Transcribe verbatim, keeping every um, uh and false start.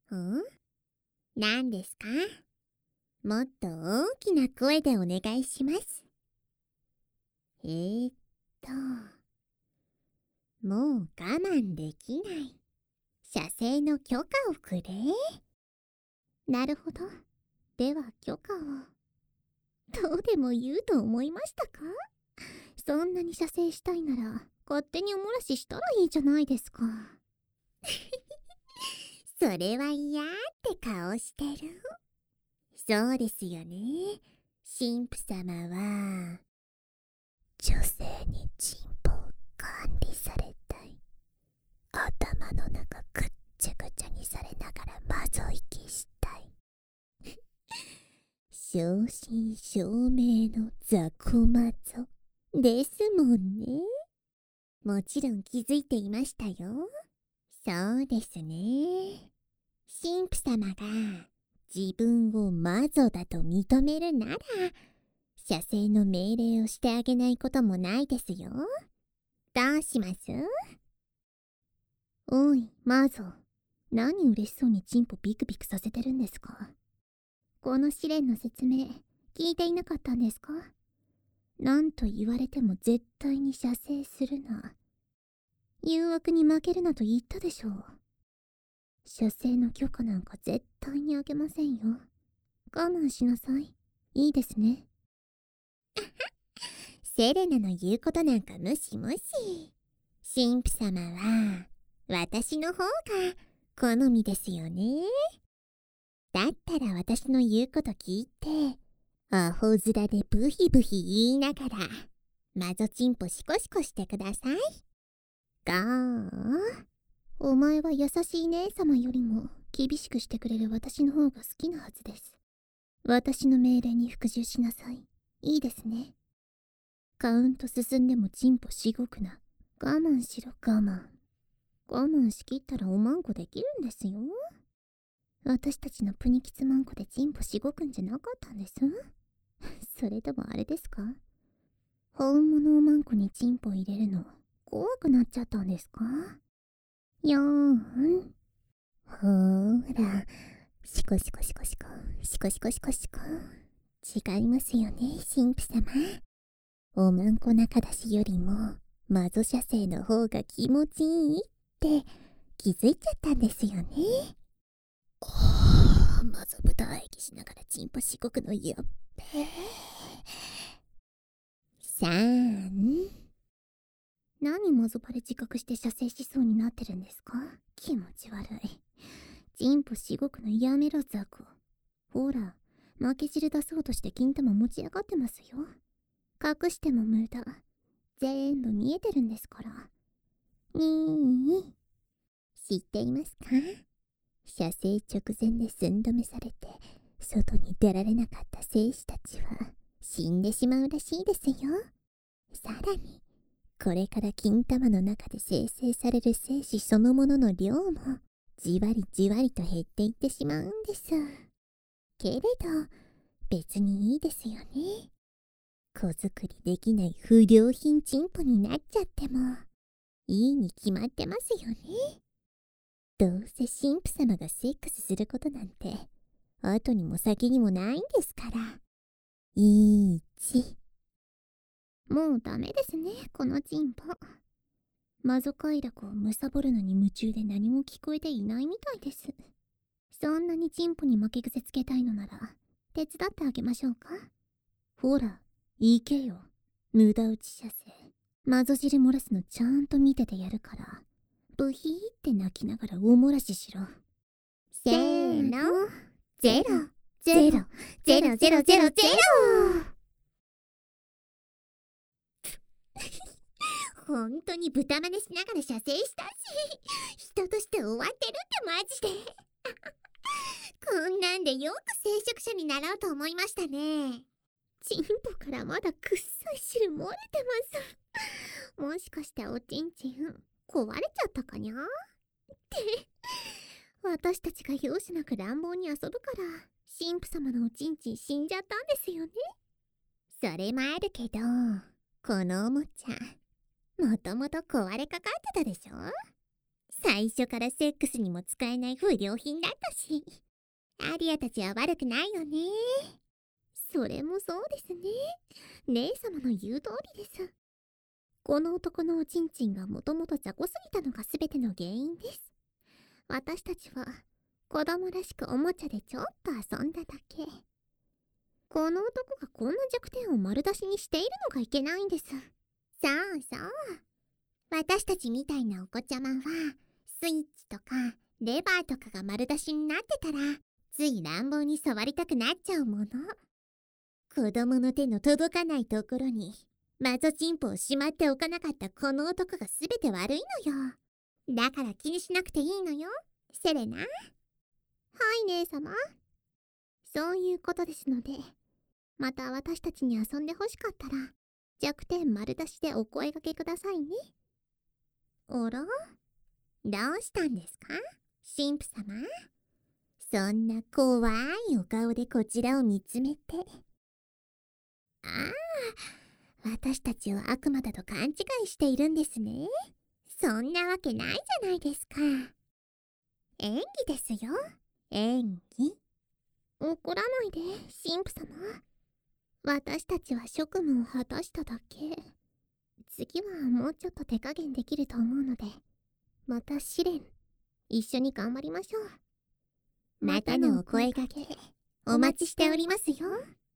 ん？何ですか？もっと大きな声でお願いします。えーっと、もう我慢できない。射精の許可をくれ。なるほど。では許可を。どうでも言うと思いましたか？そんなに射精したいなら、勝手におもらししたらいいじゃないですか。それは嫌って顔してる。そうですよね。神父様は、女性にチンポを管理されたい。頭の中ぐっちゃぐちゃにされながらマゾ息したい。正真正銘の雑魚マゾですもんね。もちろん気づいていましたよ。そうですね。神父様が自分をマゾだと認めるなら、射精の命令をしてあげないこともないですよ。どうします？おい、マゾ。何嬉しそうにチンポビクビクさせてるんですか？この試練の説明、聞いていなかったんですか？何と言われても絶対に射精するな。誘惑に負けるなと言ったでしょう。射精の許可なんか絶対にあげませんよ。我慢しなさい。いいですね。セレナの言うことなんか無視無視。神父様は私の方が好みですよね。だったら私の言うこと聞いて、アホ面でブヒブヒ言いながらマゾチンポシコシコしてください。ゴー。お前は優しい姉様よりも厳しくしてくれる私の方が好きなはずです。私の命令に服従しなさい。いいですね。カウント進んでもチンポしごくな。我慢しろ我慢。我慢しきったらおまんこできるんですよ。私たちのプニキツマンコでチンポしごくんじゃなかったんです。それともあれですか？本物おまんこにチンポ入れるの怖くなっちゃったんですか？よーん。ほーら、シコシコシコシコ、シコシコシコシコ。違いますよね、神父様。おまんこ仲出しよりも、マゾ射精の方が気持ちいいって気づいちゃったんですよね。おー、マゾ豚息しながらチンポしごくのやっべー。さん。何マゾバレ自覚して射精しそうになってるんですか？気持ち悪い。チンポしごくのやめろザコ。ほら、負け汁出そうとして金玉持ち上がってますよ。隠しても無駄。全部見えてるんですから。にー。知っていますか？射精直前で寸止めされて外に出られなかった精子たちは死んでしまうらしいですよ。さらにこれから金玉の中で生成される精子そのものの量もじわりじわりと減っていってしまうんです。けれど別にいいですよね。子作りできない不良品チンポになっちゃってもいいに決まってますよね。どうせ神父様がセックスすることなんて後にも先にもないんですから。いち。もうダメですね、このチンポ。マゾ快楽を貪るのに夢中で何も聞こえていないみたいです。そんなにチンポに負け癖つけたいのなら手伝ってあげましょうか？ほら、行けよ。無駄打ち射精。マゾ汁漏らすのちゃんと見ててやるから、ブヒーって泣きながらお漏らししろ。せーの。ゼロ、ゼロ、ゼロ、ゼロ、ゼロ、ゼロ。本当に豚真似しながら射精したし、人として終わってるってマジで。こんなんでよく聖職者になろうと思いましたね。チンポからまだくっさい汁漏れてます。もしかしておちんちん壊れちゃったかにゃって私たちが容赦なく乱暴に遊ぶから神父様のおちんちん死んじゃったんですよね。それもあるけど、このおもちゃもともと壊れかかってたでしょ。 最初からセックスにも使えない不良品だったし。アリアたちは悪くないよね。それもそうですね。姉様の言う通りです。この男のおちんちんがもともと雑魚すぎたのが全ての原因です。私たちは子供らしくおもちゃでちょっと遊んだだけ。この男がこんな弱点を丸出しにしているのがいけないんです。そうそう。私たちみたいなお子ちゃまは、スイッチとかレバーとかが丸出しになってたら、つい乱暴に触りたくなっちゃうもの。子供の手の届かないところに、マゾチンポをしまっておかなかったこの男が全て悪いのよ。だから気にしなくていいのよ、セレナ。はい、姉様。そういうことですので、また私たちに遊んでほしかったら、弱点丸出しでお声掛けくださいね。あら？どうしたんですか、神父様？そんな怖いお顔でこちらを見つめて。ああ、私たちを悪魔だと勘違いしているんですね。そんなわけないじゃないですか。演技ですよ、演技。怒らないで、神父様。私たちは職務を果たしただけ。次はもうちょっと手加減できると思うので、また試練、一緒に頑張りましょう。またのお声掛け、お待ちしておりますよ。